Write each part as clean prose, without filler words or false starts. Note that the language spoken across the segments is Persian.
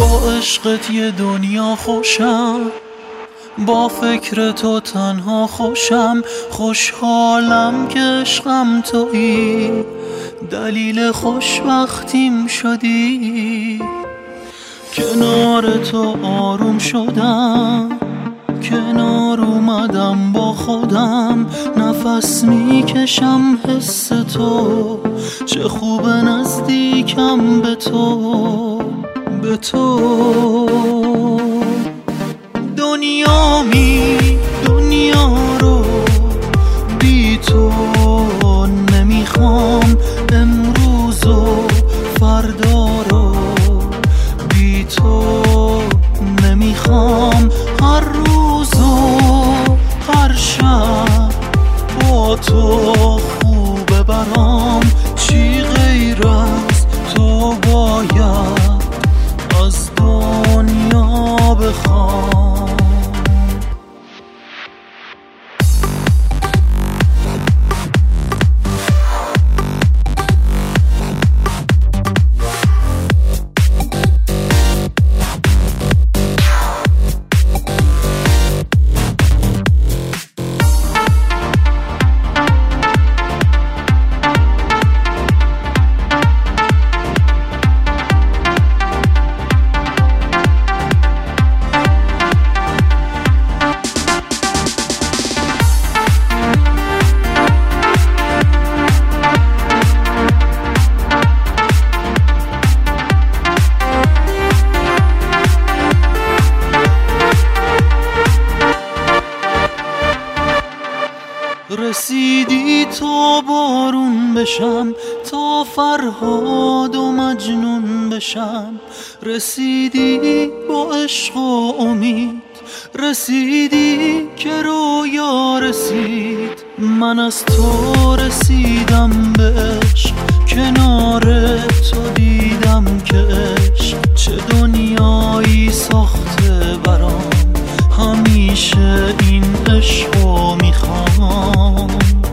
با عشقت یه دنیا خوشم، با فکر تو تنها خوشم. خوشحالم که عشقم تویی، دلیل خوشبختیم شدی. کنار تو آروم شدم، کنار اومدم با خودم. نفس میکشم حس تو، چه خوب نزدیکم به تو، به تو. دنیا رو بی تو نمیخوام، امروز و فردا رو بی تو نمیخوام. هر روز و هر شب با تو خوبه برام، چی غیر از تو باید از دنیا بخوام. رسیدی تا بارون بشم، تا فرهاد و مجنون بشم. رسیدی با عشق و امید، رسیدی که رویا رسید. من از تو رسیدم به عشق، کنار تو دیدم که عشق چه دنیایی ساخته برام. همیشه این عشقو میخوام.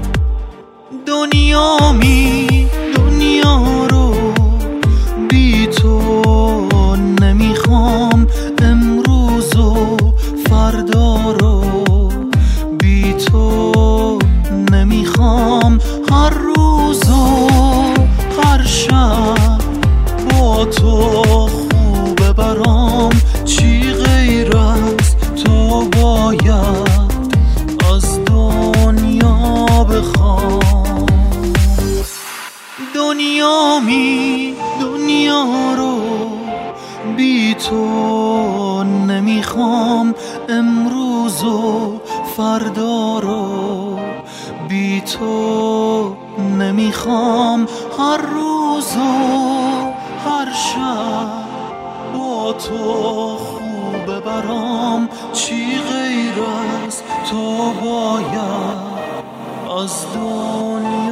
دنیا رو بی تو نمیخوام، امروز و فردا رو بی تو نمیخوام. هر روز و هر شب با تو خوبه برام، چی غیر از تو باید از دنیا بخوام. دنیا رو بی تو نمیخوام، امروز و فردا رو بی تو نمیخوام. هر روز و هر شب با تو خوبه برام، چی غیر از تو باید از دنیا